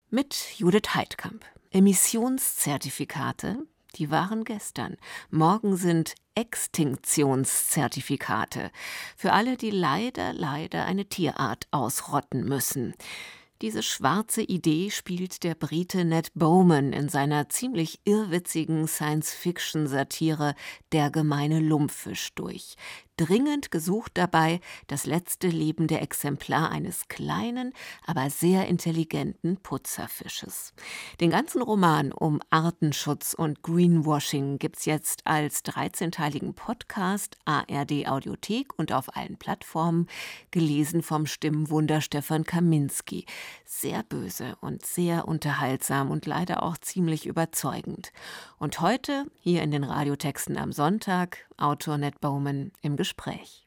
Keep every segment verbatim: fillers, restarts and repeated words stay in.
Mit Judith Heidkamp. Emissionszertifikate, die waren gestern. Morgen sind Extinktionszertifikate. Für alle, die leider, leider eine Tierart ausrotten müssen. Diese schwarze Idee spielt der Brite Ned Bowman in seiner ziemlich irrwitzigen Science-Fiction-Satire Der gemeine Lumpfisch durch. Dringend gesucht dabei das letzte lebende Exemplar eines kleinen, aber sehr intelligenten Putzerfisches. Den ganzen Roman um Artenschutz und Greenwashing gibt's jetzt als dreizehnteiligen Podcast, A R D Audiothek und auf allen Plattformen, gelesen vom Stimmenwunder Stefan Kaminski. Sehr böse und sehr unterhaltsam und leider auch ziemlich überzeugend. Und heute, hier in den Radiotexten am Sonntag, Autor Ned Bowman im Gespräch.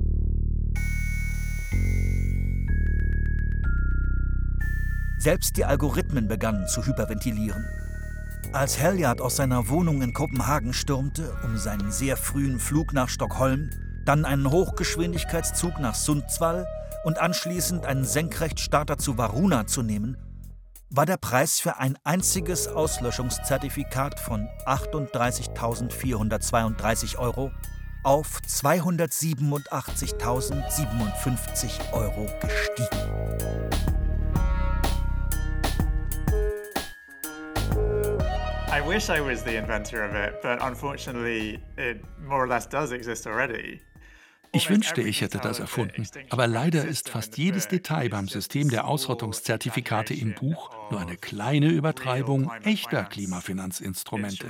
Selbst die Algorithmen begannen zu hyperventilieren. Als Halliard aus seiner Wohnung in Kopenhagen stürmte, um seinen sehr frühen Flug nach Stockholm, dann einen Hochgeschwindigkeitszug nach Sundsvall und anschließend einen Senkrechtstarter zu Varuna zu nehmen, war der Preis für ein einziges Auslöschungszertifikat von achtunddreißigtausendvierhundertzweiunddreißig Euro auf zweihundertsiebenundachtzigtausendsiebenundfünfzig Euro gestiegen. I wish I was the inventor of it, but unfortunately it more or less does exist already. Ich wünschte, ich hätte das erfunden, aber leider ist fast jedes Detail beim System der Ausrottungszertifikate im Buch nur eine kleine Übertreibung echter Klimafinanzinstrumente.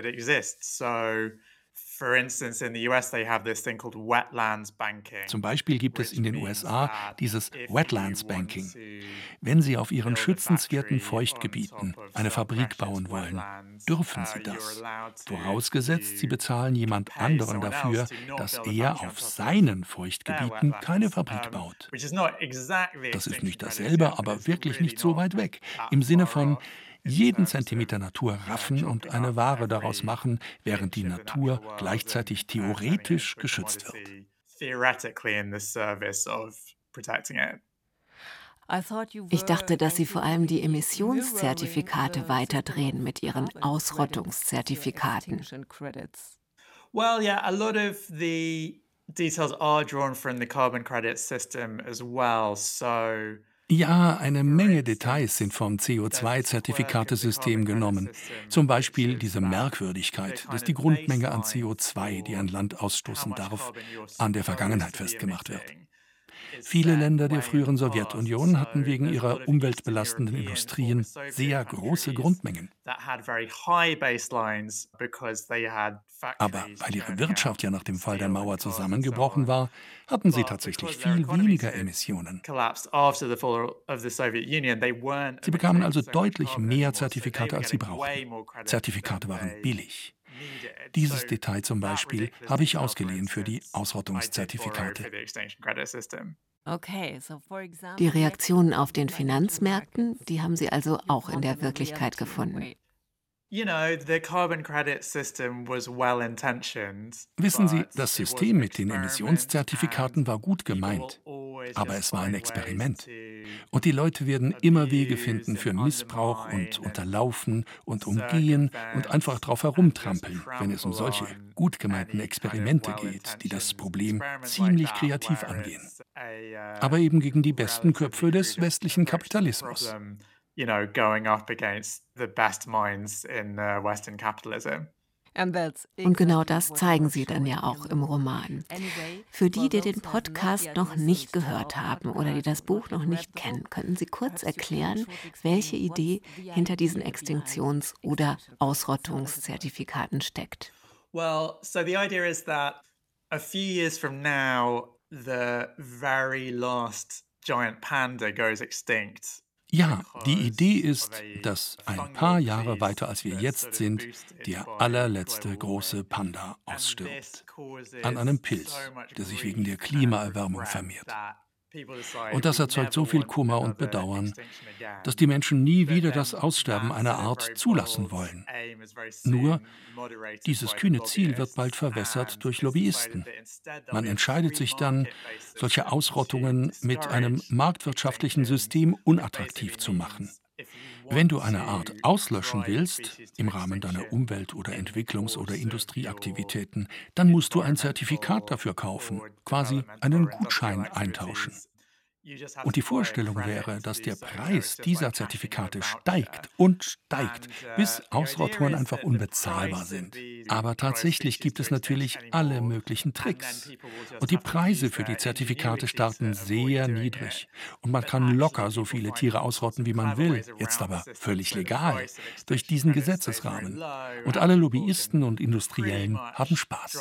Zum Beispiel gibt es in den U S A dieses Wetlands Banking. Wenn Sie auf Ihren schützenswerten Feuchtgebieten eine Fabrik bauen wollen, dürfen Sie das. Vorausgesetzt, Sie bezahlen jemand anderen dafür, dass er auf seinen Feuchtgebieten keine Fabrik baut. Das ist nicht dasselbe, aber wirklich nicht so weit weg. Im Sinne von jeden Zentimeter Natur raffen und eine Ware daraus machen, während die Natur gleichzeitig theoretisch geschützt wird. Ich dachte, dass Sie vor allem die Emissionszertifikate weiterdrehen mit Ihren Ausrottungszertifikaten. Well, yeah, a lot of the details are drawn from the carbon credit system as well, so Ja, eine Menge Details sind vom C O zwei Zertifikatesystem genommen. Zum Beispiel diese Merkwürdigkeit, dass die Grundmenge an C O zwei, die ein Land ausstoßen darf, an der Vergangenheit festgemacht wird. Viele Länder der früheren Sowjetunion hatten wegen ihrer umweltbelastenden Industrien sehr große Grundmengen. Aber weil ihre Wirtschaft ja nach dem Fall der Mauer zusammengebrochen war, hatten sie tatsächlich viel weniger Emissionen. Sie bekamen also deutlich mehr Zertifikate, als sie brauchten. Zertifikate waren billig. Dieses Detail zum Beispiel habe ich ausgeliehen für die Ausrottungszertifikate. Die Reaktionen auf den Finanzmärkten, die haben Sie also auch in der Wirklichkeit gefunden. Wissen Sie, das System mit den Emissionszertifikaten war gut gemeint, aber es war ein Experiment. Und die Leute werden immer Wege finden für Missbrauch und Unterlaufen und Umgehen und einfach drauf herumtrampeln, wenn es um solche gut gemeinten Experimente geht, die das Problem ziemlich kreativ angehen. Aber eben gegen die besten Köpfe des westlichen Kapitalismus. You know, going up against the best minds in uh, Western capitalism. Und genau das zeigen Sie dann ja auch im Roman. Für die, die den Podcast noch nicht gehört haben oder die das Buch noch nicht kennen, könnten Sie kurz erklären, welche Idee hinter diesen Extinktions- oder Ausrottungszertifikaten steckt. Well, so the idea is that a few years from now, the very last giant panda goes extinct. Ja, die Idee ist, dass ein paar Jahre weiter als wir jetzt sind, der allerletzte große Panda ausstirbt. An einem Pilz, der sich wegen der Klimaerwärmung vermehrt. Und das erzeugt so viel Kummer und Bedauern, dass die Menschen nie wieder das Aussterben einer Art zulassen wollen. Nur, dieses kühne Ziel wird bald verwässert durch Lobbyisten. Man entscheidet sich dann, solche Ausrottungen mit einem marktwirtschaftlichen System unattraktiv zu machen. Wenn du eine Art auslöschen willst, im Rahmen deiner Umwelt- oder Entwicklungs- oder Industrieaktivitäten, dann musst du ein Zertifikat dafür kaufen, quasi einen Gutschein eintauschen. Und die Vorstellung wäre, dass der Preis dieser Zertifikate steigt und steigt, bis Ausrottoren einfach unbezahlbar sind. Aber tatsächlich gibt es natürlich alle möglichen Tricks. Und die Preise für die Zertifikate starten sehr niedrig. Und man kann locker so viele Tiere ausrotten, wie man will, jetzt aber völlig legal, durch diesen Gesetzesrahmen. Und alle Lobbyisten und Industriellen haben Spaß.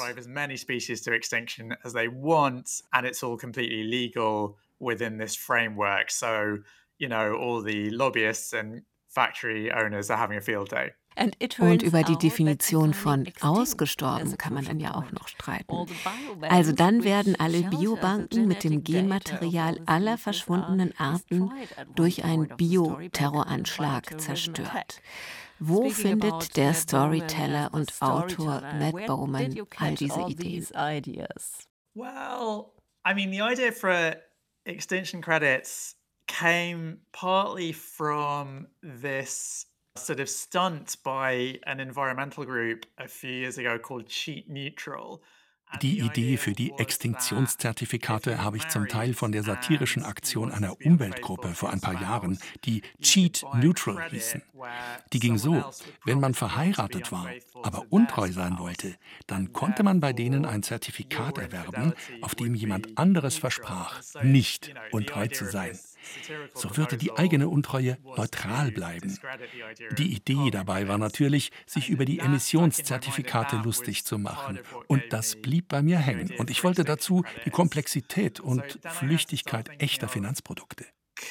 Within this framework. So, you know, all the lobbyists and factory owners are having a field day. Und über die Definition von ausgestorben kann man dann ja auch noch streiten. Also dann werden alle Biobanken mit dem Genmaterial aller verschwundenen Arten durch einen Bioterroranschlag zerstört. Wo findet der Storyteller und Autor Ned Bowman all diese Ideen? Well, I mean, the idea for extinction credits came partly from this sort of stunt by an environmental group a few years ago called Cheat Neutral. Die Idee für die Extinktionszertifikate habe ich zum Teil von der satirischen Aktion einer Umweltgruppe vor ein paar Jahren, die Cheat Neutral hießen. Die ging so: Wenn man verheiratet war, aber untreu sein wollte, dann konnte man bei denen ein Zertifikat erwerben, auf dem jemand anderes versprach, nicht untreu zu sein. So würde die eigene Untreue neutral bleiben. Die Idee dabei war natürlich, sich über die Emissionszertifikate lustig zu machen. Und das blieb bei mir hängen. Und ich wollte dazu die Komplexität und Flüchtigkeit echter Finanzprodukte.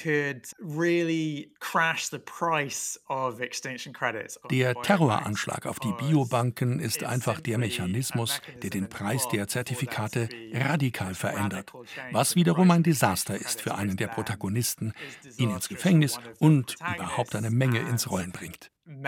Der Terroranschlag auf die Biobanken ist einfach der Mechanismus, der den Preis der Zertifikate radikal verändert, was wiederum ein Desaster ist für einen der Protagonisten, ihn ins Gefängnis und überhaupt eine Menge ins Rollen bringt.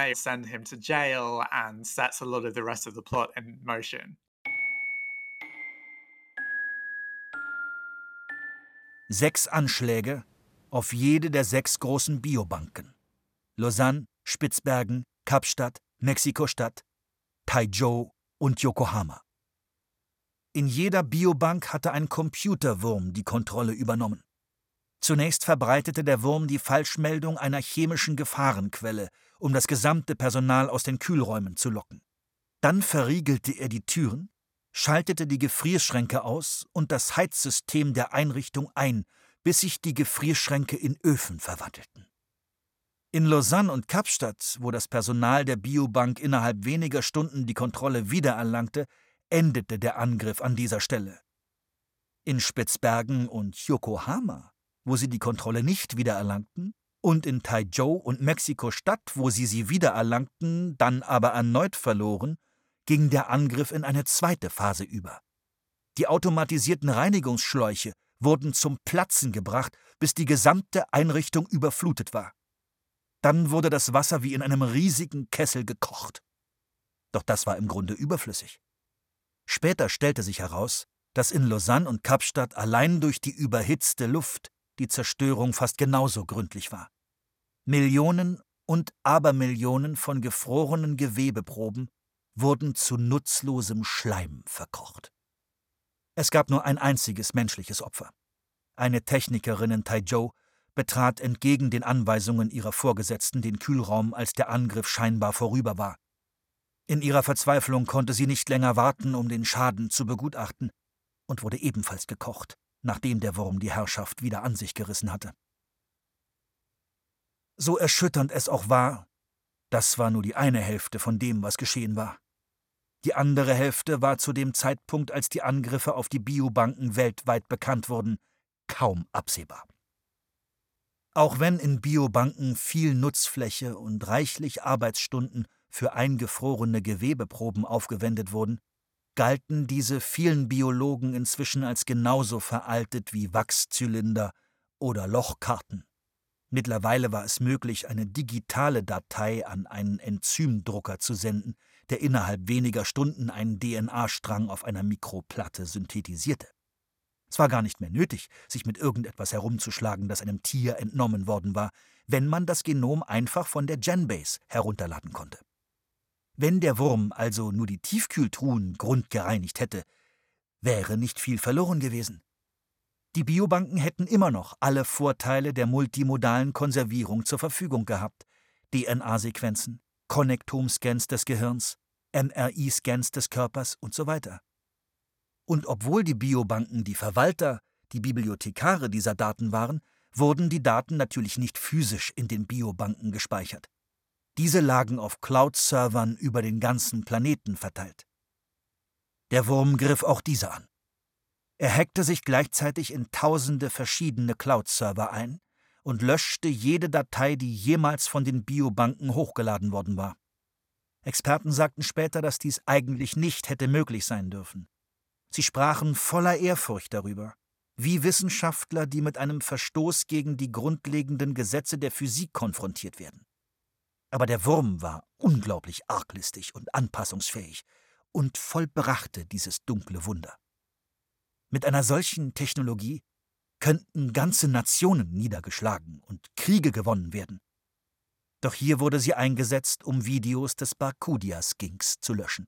Sechs Anschläge auf jede der sechs großen Biobanken: Lausanne, Spitzbergen, Kapstadt, Mexiko-Stadt, Taizhou und Yokohama. In jeder Biobank hatte ein Computerwurm die Kontrolle übernommen. Zunächst verbreitete der Wurm die Falschmeldung einer chemischen Gefahrenquelle, um das gesamte Personal aus den Kühlräumen zu locken. Dann verriegelte er die Türen, schaltete die Gefrierschränke aus und das Heizsystem der Einrichtung ein, bis sich die Gefrierschränke in Öfen verwandelten. In Lausanne und Kapstadt, wo das Personal der Biobank innerhalb weniger Stunden die Kontrolle wiedererlangte, endete der Angriff an dieser Stelle. In Spitzbergen und Yokohama, wo sie die Kontrolle nicht wiedererlangten, und in Taizhou und Mexiko-Stadt, wo sie sie wiedererlangten, dann aber erneut verloren, ging der Angriff in eine zweite Phase über. Die automatisierten Reinigungsschläuche wurden zum Platzen gebracht, bis die gesamte Einrichtung überflutet war. Dann wurde das Wasser wie in einem riesigen Kessel gekocht. Doch das war im Grunde überflüssig. Später stellte sich heraus, dass in Lausanne und Kapstadt allein durch die überhitzte Luft die Zerstörung fast genauso gründlich war. Millionen und Abermillionen von gefrorenen Gewebeproben wurden zu nutzlosem Schleim verkocht. Es gab nur ein einziges menschliches Opfer. Eine Technikerin in Taizhou betrat entgegen den Anweisungen ihrer Vorgesetzten den Kühlraum, als der Angriff scheinbar vorüber war. In ihrer Verzweiflung konnte sie nicht länger warten, um den Schaden zu begutachten, und wurde ebenfalls gekocht, nachdem der Wurm die Herrschaft wieder an sich gerissen hatte. So erschütternd es auch war, das war nur die eine Hälfte von dem, was geschehen war. Die andere Hälfte war zu dem Zeitpunkt, als die Angriffe auf die Biobanken weltweit bekannt wurden, kaum absehbar. Auch wenn in Biobanken viel Nutzfläche und reichlich Arbeitsstunden für eingefrorene Gewebeproben aufgewendet wurden, galten diese vielen Biologen inzwischen als genauso veraltet wie Wachszylinder oder Lochkarten. Mittlerweile war es möglich, eine digitale Datei an einen Enzymdrucker zu senden, der innerhalb weniger Stunden einen D N A-Strang auf einer Mikroplatte synthetisierte. Es war gar nicht mehr nötig, sich mit irgendetwas herumzuschlagen, das einem Tier entnommen worden war, wenn man das Genom einfach von der GenBase herunterladen konnte. Wenn der Wurm also nur die Tiefkühltruhen grundgereinigt hätte, wäre nicht viel verloren gewesen. Die Biobanken hätten immer noch alle Vorteile der multimodalen Konservierung zur Verfügung gehabt: D N A-Sequenzen, Konnektom-Scans des Gehirns, M R I-Scans des Körpers und so weiter. Und obwohl die Biobanken die Verwalter, die Bibliothekare dieser Daten waren, wurden die Daten natürlich nicht physisch in den Biobanken gespeichert. Diese lagen auf Cloud-Servern über den ganzen Planeten verteilt. Der Wurm griff auch diese an. Er hackte sich gleichzeitig in tausende verschiedene Cloud-Server ein und löschte jede Datei, die jemals von den Biobanken hochgeladen worden war. Experten sagten später, dass dies eigentlich nicht hätte möglich sein dürfen. Sie sprachen voller Ehrfurcht darüber, wie Wissenschaftler, die mit einem Verstoß gegen die grundlegenden Gesetze der Physik konfrontiert werden. Aber der Wurm war unglaublich arglistig und anpassungsfähig und vollbrachte dieses dunkle Wunder. Mit einer solchen Technologie könnten ganze Nationen niedergeschlagen und Kriege gewonnen werden. Doch hier wurde sie eingesetzt, um Videos des Barkudia-Skinks zu löschen.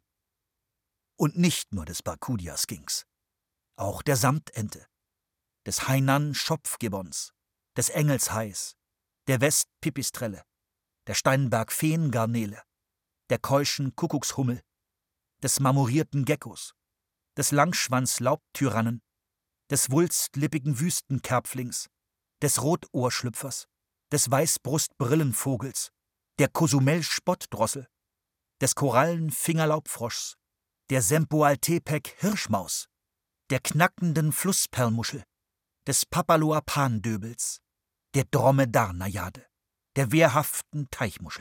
Und nicht nur des Barkudia-Skinks, auch der Samtente, des Hainan-Schopfgibbons, des Engelshais, der Westpipistrelle, der Steinberg-Feengarnele, der keuschen Kuckuckshummel, des marmorierten Geckos, des Langschwanz-Laubtyrannen, des wulstlippigen Wüstenkerpflings, des Rotohrschlüpfers, des Weißbrustbrillenvogels, der Cozumel-Spottdrossel, des Korallen-Fingerlaubfroschs, der Sempoaltepec-Hirschmaus, der knackenden Flussperlmuschel, des Papaloapan-Döbels, der Dromedar-Najade, der wehrhaften Teichmuschel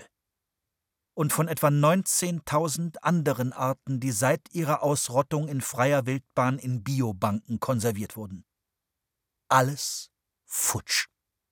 und von etwa neunzehntausend anderen Arten, die seit ihrer Ausrottung in freier Wildbahn in Biobanken konserviert wurden. Alles futsch.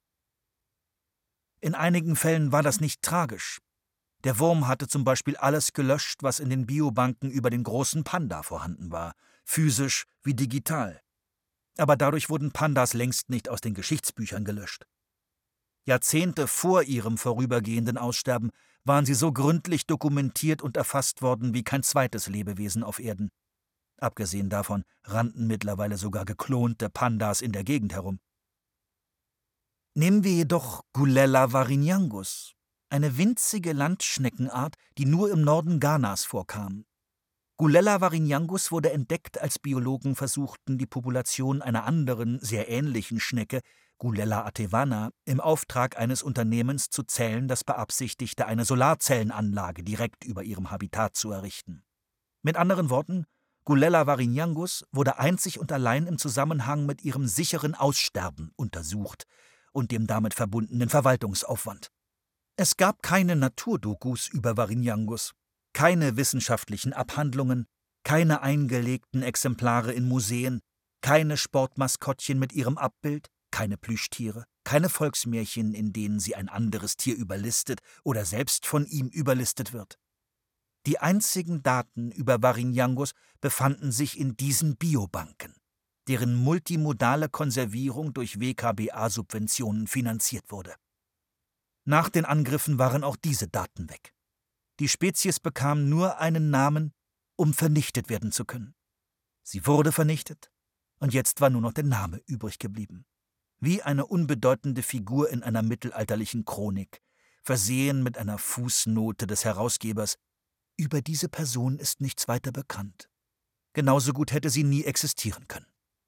In einigen Fällen war das nicht tragisch. Der Wurm hatte zum Beispiel alles gelöscht, was in den Biobanken über den großen Panda vorhanden war, physisch wie digital. Aber dadurch wurden Pandas längst nicht aus den Geschichtsbüchern gelöscht. Jahrzehnte vor ihrem vorübergehenden Aussterben waren sie so gründlich dokumentiert und erfasst worden wie kein zweites Lebewesen auf Erden. Abgesehen davon rannten mittlerweile sogar geklonte Pandas in der Gegend herum. Nehmen wir jedoch Gulella varinyangus, eine winzige Landschneckenart, die nur im Norden Ghanas vorkam. Gulella varinyangus wurde entdeckt, als Biologen versuchten, die Population einer anderen, sehr ähnlichen Schnecke, Gulella atevana, im Auftrag eines Unternehmens zu zählen, das beabsichtigte, eine Solarzellenanlage direkt über ihrem Habitat zu errichten. Mit anderen Worten, Gulella varinyangus wurde einzig und allein im Zusammenhang mit ihrem sicheren Aussterben untersucht und dem damit verbundenen Verwaltungsaufwand. Es gab keine Naturdokus über Varinyangus, keine wissenschaftlichen Abhandlungen, keine eingelegten Exemplare in Museen, keine Sportmaskottchen mit ihrem Abbild, keine Plüschtiere, keine Volksmärchen, in denen sie ein anderes Tier überlistet oder selbst von ihm überlistet wird. Die einzigen Daten über Varinyangus befanden sich in diesen Biobanken, deren multimodale Konservierung durch W K B A-Subventionen finanziert wurde. Nach den Angriffen waren auch diese Daten weg. Die Spezies bekam nur einen Namen, um vernichtet werden zu können. Sie wurde vernichtet, und jetzt war nur noch der Name übrig geblieben. Wie eine unbedeutende Figur in einer mittelalterlichen Chronik, versehen mit einer Fußnote des Herausgebers: Über diese Person ist nichts weiter bekannt. Genauso gut hätte sie nie existieren können.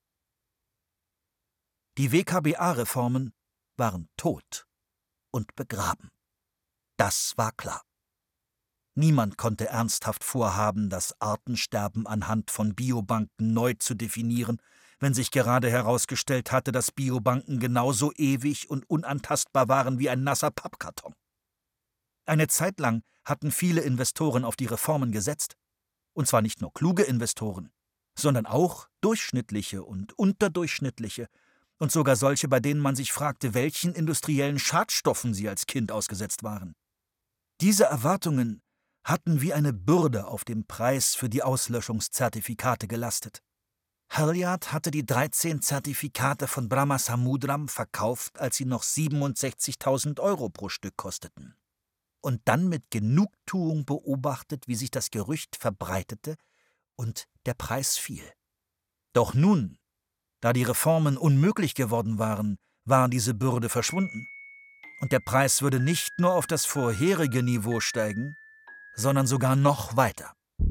Die W K B A-Reformen waren tot und begraben. Das war klar. Niemand konnte ernsthaft vorhaben, das Artensterben anhand von Biobanken neu zu definieren, wenn sich gerade herausgestellt hatte, dass Biobanken genauso ewig und unantastbar waren wie ein nasser Pappkarton. Eine Zeit lang hatten viele Investoren auf die Reformen gesetzt. Und zwar nicht nur kluge Investoren, sondern auch durchschnittliche und unterdurchschnittliche und sogar solche, bei denen man sich fragte, welchen industriellen Schadstoffen sie als Kind ausgesetzt waren. Diese Erwartungen hatten wie eine Bürde auf dem Preis für die Auslöschungszertifikate gelastet. Halliard hatte die dreizehn Zertifikate von Brahmasamudram verkauft, als sie noch siebenundsechzigtausend Euro pro Stück kosteten. Und dann mit Genugtuung beobachtet, wie sich das Gerücht verbreitete und der Preis fiel. Doch nun, da die Reformen unmöglich geworden waren, war diese Bürde verschwunden. Und der Preis würde nicht nur auf das vorherige Niveau steigen, sondern sogar noch weiter.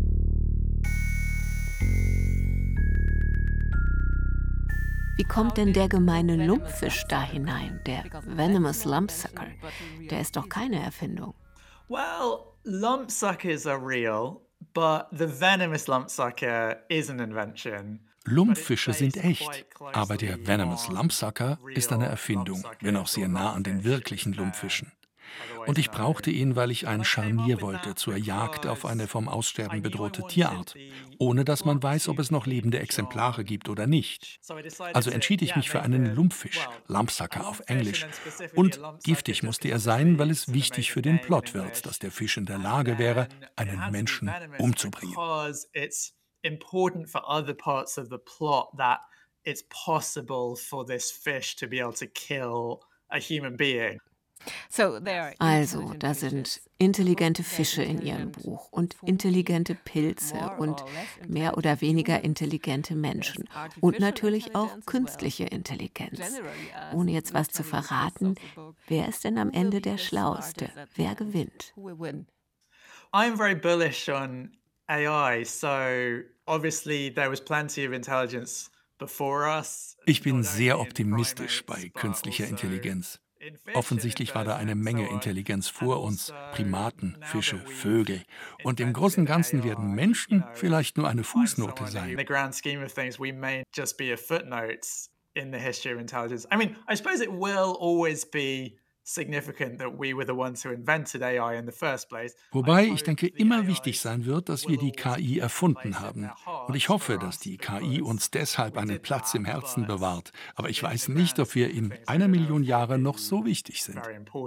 Wie kommt denn der gemeine Lumpfisch da hinein, der Venomous Lumpsucker? Der ist doch keine Erfindung. Well, lumpsuckers are real, but the venomous lumpsucker is an invention. Lumpfische sind echt, aber der Venomous Lumpsucker ist eine Erfindung, wenn auch sehr nah an den wirklichen Lumpfischen. Und ich brauchte ihn, weil ich ein Scharnier wollte zur Jagd auf eine vom Aussterben bedrohte Tierart, ohne dass man weiß, ob es noch lebende Exemplare gibt oder nicht. Also entschied ich mich für einen Lumpfisch, Lumpsucker auf Englisch. Und giftig musste er sein, weil es wichtig für den Plot wird, dass der Fisch in der Lage wäre, einen Menschen umzubringen. Important for other parts of the plot that it's possible for this fish to be able to kill a human being. Also, da sind intelligente Fische in Ihrem Buch und intelligente Pilze und mehr oder weniger intelligente Menschen und natürlich auch künstliche Intelligenz. Ohne jetzt was zu verraten, wer ist denn am Ende der Schlauste? Wer gewinnt? I'm very bullish on A I, so obviously there was plenty of intelligence before us. Ich bin sehr optimistisch bei künstlicher Intelligenz. Offensichtlich war da eine Menge Intelligenz vor uns, Primaten, Fische, Vögel. Und im Großen und Ganzen werden Menschen vielleicht nur eine Fußnote sein. In the grand scheme of things, we may just be a footnote in the history of intelligence. I mean, I suppose it will always be significant that we were the ones who invented A I in the first place. Wobei ich denke, immer wichtig sein wird, dass wir die K I erfunden haben. Und ich hoffe, dass die K I uns deshalb einen Platz im Herzen bewahrt. Aber ich weiß nicht, ob wir in einer Million Jahre noch so wichtig sind.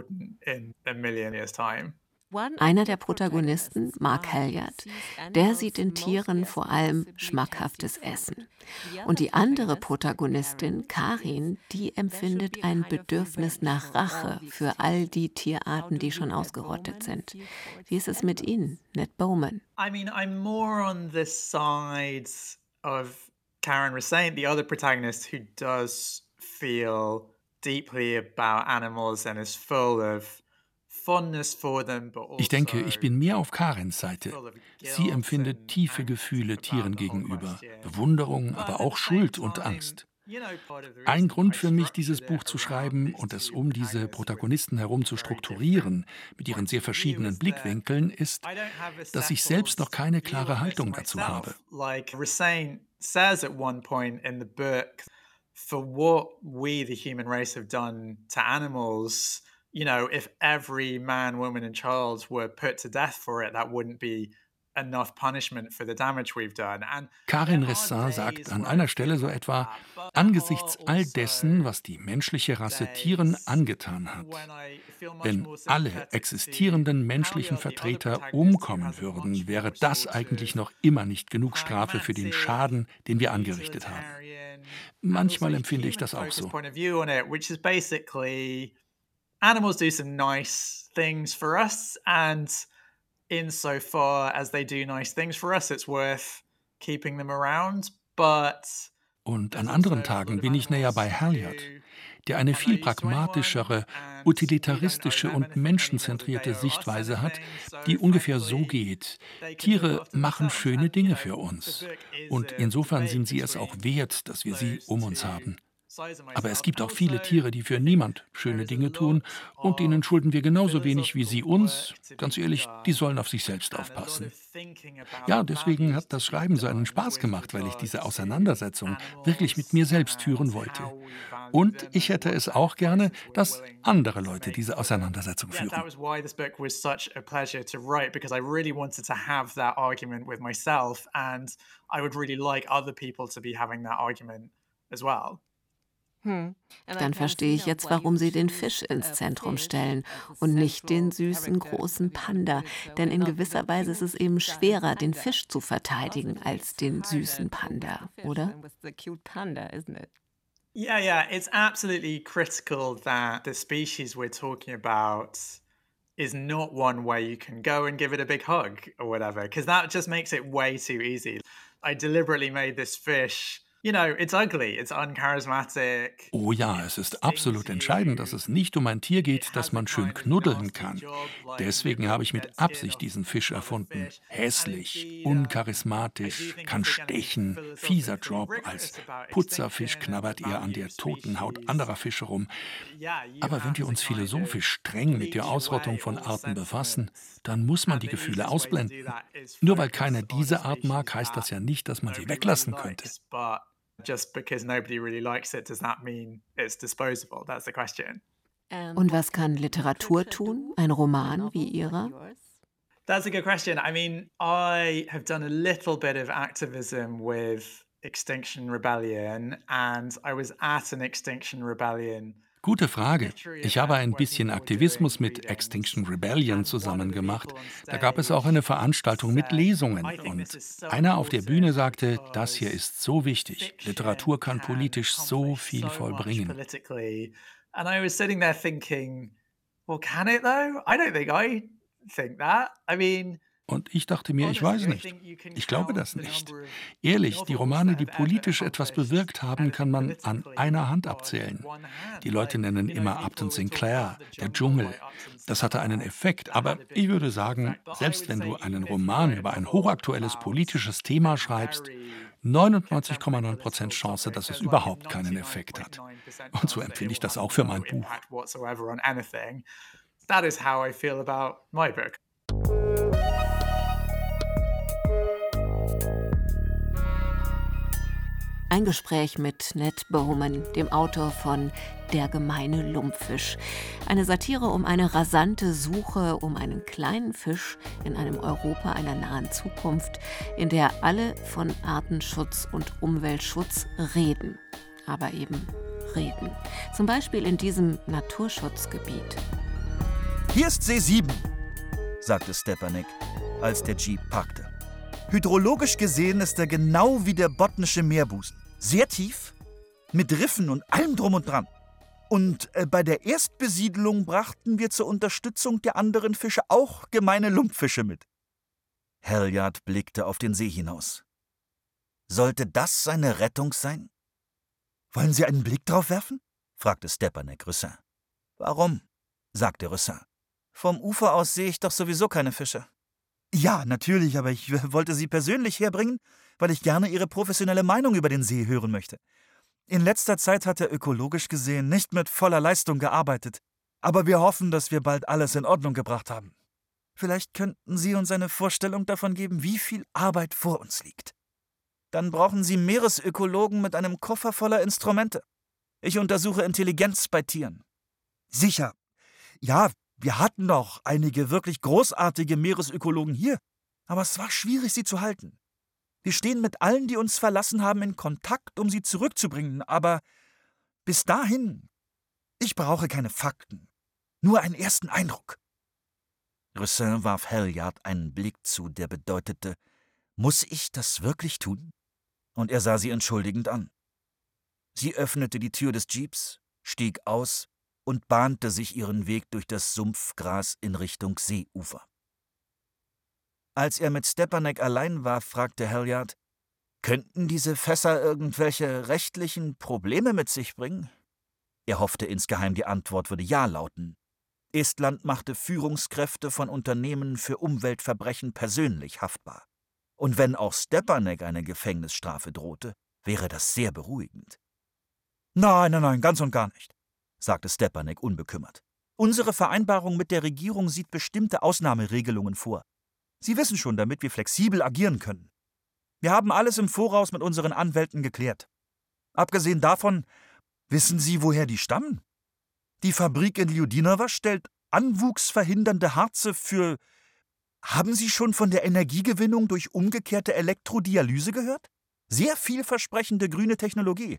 Einer der Protagonisten, Mark Halliard, der sieht in Tieren vor allem schmackhaftes Essen. Und die andere Protagonistin, Karin, die empfindet ein Bedürfnis nach Rache für all die Tierarten, die schon ausgerottet sind. Wie ist es mit Ihnen, Ned Bowman? I mean, I'm more on the side of Karen Rasaint, the other protagonist who does feel deeply about animals and is full of Ich denke, ich bin mehr auf Karens Seite. Sie empfindet tiefe Gefühle Tieren gegenüber, Bewunderung, aber auch Schuld und Angst. Ein Grund für mich, dieses Buch zu schreiben und es um diese Protagonisten herum zu strukturieren, mit ihren sehr verschiedenen Blickwinkeln, ist, dass ich selbst noch keine klare Haltung dazu habe. For what we, the human race, have done to animals, you know, if every man, woman and child were put to death for it, that wouldn't be enough punishment for the damage we've done. And Karin Rasaint sagt an einer Stelle so etwa, angesichts all dessen, was die menschliche Rasse Tieren angetan hat, wenn alle existierenden menschlichen Vertreter umkommen würden, wäre das eigentlich noch immer nicht genug Strafe für den Schaden, den wir angerichtet haben. Manchmal empfinde ich das auch so. Animals do some nice things for us, and insofar as they do nice things for us, it's worth keeping them around. But und an anderen Tagen bin ich näher bei Halliard, der eine viel pragmatischere, utilitaristische und menschenzentrierte Sichtweise hat, die ungefähr so geht: Tiere machen schöne Dinge für uns. Und insofern sind sie es auch wert, dass wir sie um uns haben. Aber es gibt auch viele Tiere, die für niemand schöne Dinge tun, und denen schulden wir genauso wenig wie sie uns. Ganz ehrlich, die sollen auf sich selbst aufpassen. Ja, deswegen hat das Schreiben so einen Spaß gemacht, weil ich diese Auseinandersetzung wirklich mit mir selbst führen wollte. Und ich hätte es auch gerne, dass andere Leute diese Auseinandersetzung führen. As well. Dann verstehe ich jetzt, warum Sie den Fisch ins Zentrum stellen und nicht den süßen großen Panda. Denn in gewisser Weise ist es eben schwerer, den Fisch zu verteidigen, als den süßen Panda, oder? Yeah, yeah, it's absolutely critical that the species we're talking about is not one where you can go and give it a big hug or whatever, because that just makes it way too easy. I deliberately made this fish, you know, it's ugly, it's uncharismatic. Oh ja, es ist absolut entscheidend, dass es nicht um ein Tier geht, das man schön knuddeln kann. Deswegen habe ich mit Absicht diesen Fisch erfunden. Hässlich, uncharismatisch, kann stechen, fieser Job. Als Putzerfisch knabbert er an der toten Haut anderer Fische rum. Aber wenn wir uns philosophisch streng mit der Ausrottung von Arten befassen, dann muss man die Gefühle ausblenden. Nur weil keiner diese Art mag, heißt das ja nicht, dass man sie weglassen könnte. Just because nobody really likes it, does that mean it's disposable? That's the question. Und was kann Literatur tun? Ein Roman wie Ihrer? That's a good question. I mean, I have done a little bit of activism with Extinction Rebellion, and I was at an Extinction Rebellion. Gute Frage. Ich habe ein bisschen Aktivismus mit Extinction Rebellion zusammen gemacht. Da gab es auch eine Veranstaltung mit Lesungen. Und einer auf der Bühne sagte, das hier ist so wichtig. Literatur kann politisch so viel vollbringen. And I was sitting there thinking, well, can it though? I don't think I think that. I mean, Und ich dachte mir, ich weiß nicht. Ich glaube das nicht. Ehrlich, die Romane, die politisch etwas bewirkt haben, kann man an einer Hand abzählen. Die Leute nennen immer Upton Sinclair, der Dschungel. Das hatte einen Effekt. Aber ich würde sagen, selbst wenn du einen Roman über ein hochaktuelles politisches Thema schreibst, neunundneunzig Komma neun Prozent Chance, dass es überhaupt keinen Effekt hat. Und so empfinde ich das auch für mein Buch. That is how I feel about my book. Ein Gespräch mit Ned Bowman, dem Autor von Der gemeine Lumpfisch. Eine Satire um eine rasante Suche um einen kleinen Fisch in einem Europa einer nahen Zukunft, in der alle von Artenschutz und Umweltschutz reden. Aber eben reden. Zum Beispiel in diesem Naturschutzgebiet. Hier ist See sieben, sagte Stepanek, als der Jeep parkte. Hydrologisch gesehen ist er genau wie der Botnische Meerbusen. Sehr tief, mit Riffen und allem drum und dran. Und äh, bei der Erstbesiedlung brachten wir zur Unterstützung der anderen Fische auch gemeine Lumpfische mit. Halliard blickte auf den See hinaus. Sollte das seine Rettung sein? Wollen Sie einen Blick drauf werfen? Fragte Stepanek Rüssin. Warum? Sagte Rüssin. Vom Ufer aus sehe ich doch sowieso keine Fische. Ja, natürlich, aber ich wollte Sie persönlich herbringen, weil ich gerne Ihre professionelle Meinung über den See hören möchte. In letzter Zeit hat er ökologisch gesehen nicht mit voller Leistung gearbeitet. Aber wir hoffen, dass wir bald alles in Ordnung gebracht haben. Vielleicht könnten Sie uns eine Vorstellung davon geben, wie viel Arbeit vor uns liegt. Dann brauchen Sie Meeresökologen mit einem Koffer voller Instrumente. Ich untersuche Intelligenz bei Tieren. Sicher. Ja, wir hatten noch einige wirklich großartige Meeresökologen hier, aber es war schwierig, sie zu halten. Wir stehen mit allen, die uns verlassen haben, in Kontakt, um sie zurückzubringen, aber bis dahin, ich brauche keine Fakten, nur einen ersten Eindruck. Rüssin warf Halliard einen Blick zu, der bedeutete, muss ich das wirklich tun? Und er sah sie entschuldigend an. Sie öffnete die Tür des Jeeps, stieg aus und bahnte sich ihren Weg durch das Sumpfgras in Richtung Seeufer. Als er mit Stepanek allein war, fragte Halliard, könnten diese Fässer irgendwelche rechtlichen Probleme mit sich bringen? Er hoffte insgeheim, die Antwort würde ja lauten. Estland machte Führungskräfte von Unternehmen für Umweltverbrechen persönlich haftbar. Und wenn auch Stepanek eine Gefängnisstrafe drohte, wäre das sehr beruhigend. Nein, nein, nein, ganz und gar nicht, sagte Stepanek unbekümmert. Unsere Vereinbarung mit der Regierung sieht bestimmte Ausnahmeregelungen vor. Sie wissen schon, damit wir flexibel agieren können. Wir haben alles im Voraus mit unseren Anwälten geklärt. Abgesehen davon, wissen Sie, woher die stammen? Die Fabrik in Ljudinowa stellt anwuchsverhindernde Harze für... Haben Sie schon von der Energiegewinnung durch umgekehrte Elektrodialyse gehört? Sehr vielversprechende grüne Technologie.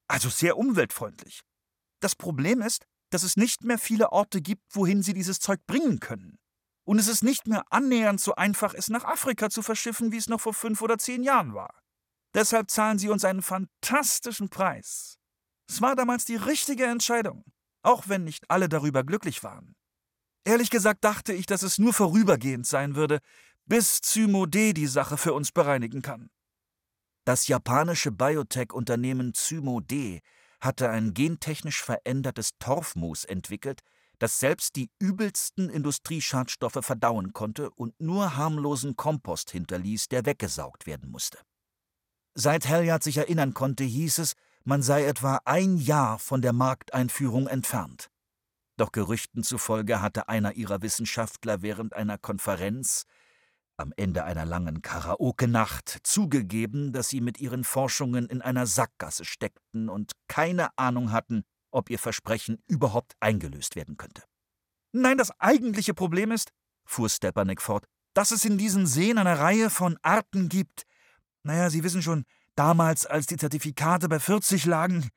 Also sehr umweltfreundlich. Das Problem ist, dass es nicht mehr viele Orte gibt, wohin sie dieses Zeug bringen können. Und es ist nicht mehr annähernd so einfach, es nach Afrika zu verschiffen, wie es noch vor fünf oder zehn Jahren war. Deshalb zahlen sie uns einen fantastischen Preis. Es war damals die richtige Entscheidung, auch wenn nicht alle darüber glücklich waren. Ehrlich gesagt dachte ich, dass es nur vorübergehend sein würde, bis Zymode die Sache für uns bereinigen kann. Das japanische Biotech-Unternehmen Zymode hatte ein gentechnisch verändertes Torfmoos entwickelt, das selbst die übelsten Industrieschadstoffe verdauen konnte und nur harmlosen Kompost hinterließ, der weggesaugt werden musste. Seit Halliard sich erinnern konnte, hieß es, man sei etwa ein Jahr von der Markteinführung entfernt. Doch Gerüchten zufolge hatte einer ihrer Wissenschaftler während einer Konferenz am Ende einer langen Karaoke-Nacht zugegeben, dass sie mit ihren Forschungen in einer Sackgasse steckten und keine Ahnung hatten, ob ihr Versprechen überhaupt eingelöst werden könnte. Nein, das eigentliche Problem ist, fuhr Stepanek fort, dass es in diesen Seen eine Reihe von Arten gibt. Naja, Sie wissen schon, damals, als die Zertifikate bei vierzig lagen.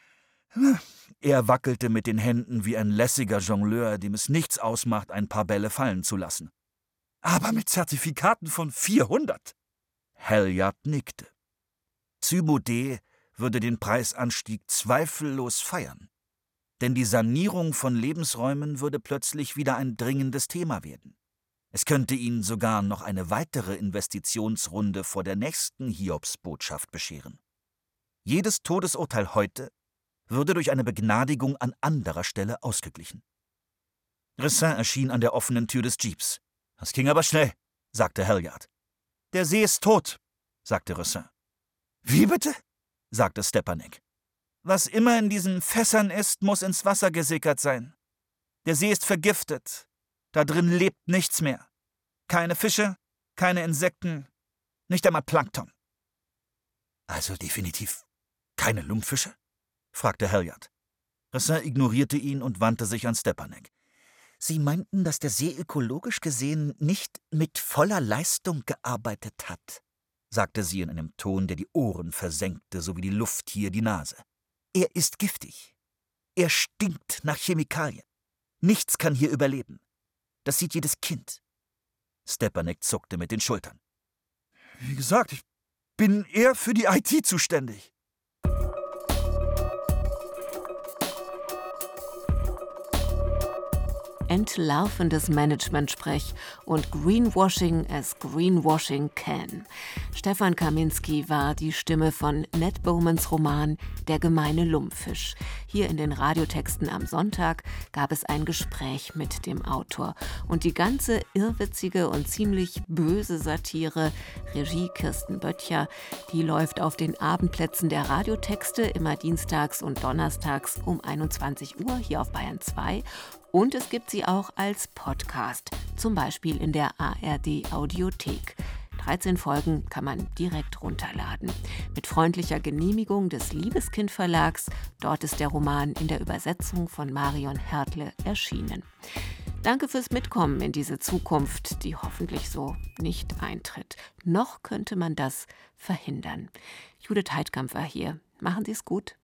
Er wackelte mit den Händen wie ein lässiger Jongleur, dem es nichts ausmacht, ein paar Bälle fallen zu lassen. Aber mit Zertifikaten von vierhundert? Halliard nickte. Zymode würde den Preisanstieg zweifellos feiern. Denn die Sanierung von Lebensräumen würde plötzlich wieder ein dringendes Thema werden. Es könnte ihnen sogar noch eine weitere Investitionsrunde vor der nächsten Hiobsbotschaft bescheren. Jedes Todesurteil heute würde durch eine Begnadigung an anderer Stelle ausgeglichen. Ressin erschien an der offenen Tür des Jeeps. »Das ging aber schnell«, sagte Halliard. »Der See ist tot«, sagte Ressin. »Wie bitte?« sagte Stepanek. »Was immer in diesen Fässern ist, muss ins Wasser gesickert sein. Der See ist vergiftet. Da drin lebt nichts mehr. Keine Fische, keine Insekten, nicht einmal Plankton.« »Also definitiv keine Lumpfische?« fragte Halliard. Ressin ignorierte ihn und wandte sich an Stepanek. »Sie meinten, dass der See ökologisch gesehen nicht mit voller Leistung gearbeitet hat«, sagte sie in einem Ton, der die Ohren versenkte, so wie die Luft hier die Nase. »Er ist giftig. Er stinkt nach Chemikalien. Nichts kann hier überleben. Das sieht jedes Kind.« Stepanek zuckte mit den Schultern. »Wie gesagt, ich bin eher für die I T zuständig.« Entlarvendes Management-Sprech und Greenwashing as Greenwashing can. Stefan Kaminski war die Stimme von Ned Bowmans Roman »Der gemeine Lumpfisch«. Hier in den Radiotexten am Sonntag gab es ein Gespräch mit dem Autor. Und die ganze irrwitzige und ziemlich böse Satire, Regie Kirsten Böttcher, die läuft auf den Abendplätzen der Radiotexte immer dienstags und donnerstags um einundzwanzig Uhr hier auf Bayern zwei. Und es gibt sie auch als Podcast, zum Beispiel in der A R D-Audiothek. dreizehn Folgen kann man direkt runterladen. Mit freundlicher Genehmigung des Liebeskind Verlags. Dort ist der Roman in der Übersetzung von Marion Hertle erschienen. Danke fürs Mitkommen in diese Zukunft, die hoffentlich so nicht eintritt. Noch könnte man das verhindern. Judith Heidkamp war hier. Machen Sie es gut.